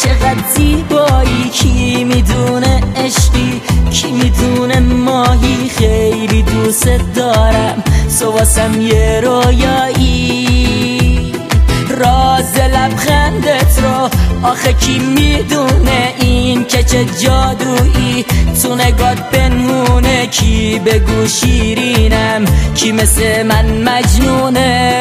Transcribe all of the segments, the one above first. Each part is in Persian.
چقدر زیبایی، کی میدونه عشقی، کی میدونه ماهی، خیلی دوست دارم سواسم یه رویایی. راز لبخندت رو آخه کی میدونه، این که چه جادویی تو نگات پنهونه، کی بگو شیرینم، کی مثل من مجنونه.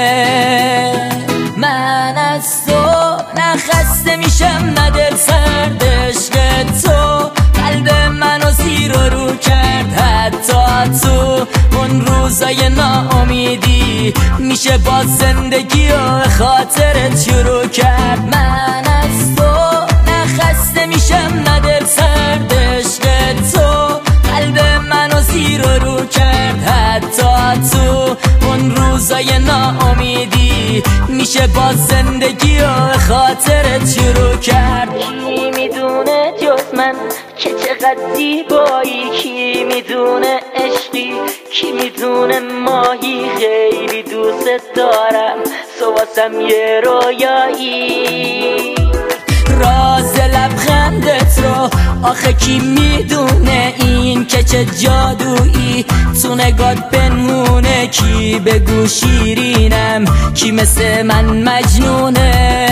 من از تو نه خسته میشم نه دل سرد، عشق تو قلب منو زیر و رو کرد. حتی تو اون روزای ناامیدی میشه با زندگی و خاطرت شروع کرد. من از تو نه خسته میشم نه دل سرد، عشق تو قلب منو زیر و رو کرد. حتی تو اون روزای ناامیدی میشه با زندگی و خاطرت شروع کرد. کی میدونه جز من که چقدر زیبایی، کی میدونه عشقی، کی میدونه ماهی، خیلی دوست دارم سواسم یه رویایی. راز لبخندت رو آخه کی میدونه، این که چه جادویی تو نگات پنهونه، کی بگو شیرینم، کی مثل من مجنونه.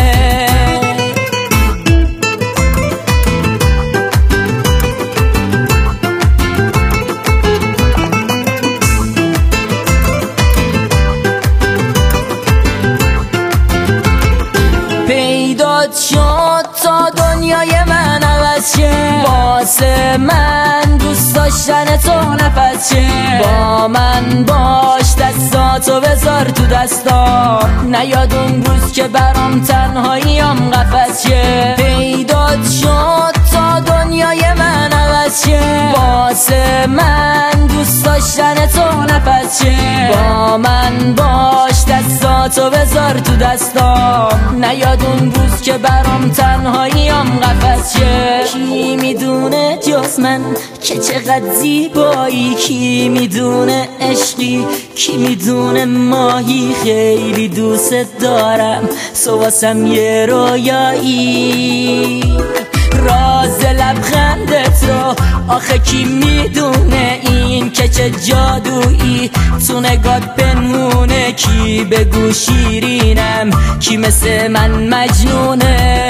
پیدات شد تا دنیای من عوض شه، واسه من دوست داشتن تو نفس شه. با من باش دستاتو بذار تو دستام، نیاد اون روز که برام تنهاییم قفس شه. پیدات شد تا دنیای من عوض شه، واسه من دوست داشتن تو نفس شه. با من باش دستاتو بذار تو دستام، نیاد اون روز که برام تنهاییم قفس شه. کی میدونه جز من که چقدر زیبایی، کی میدونه عشقی، کی میدونه ماهی، خیلی دوست دارم سواسم یه رویایی. راز لبخندت رو آخه کی میدونه، این که چه جادویی تو نگات پنهونه، کی بگو شیرینم، کی مثل من مجنونه.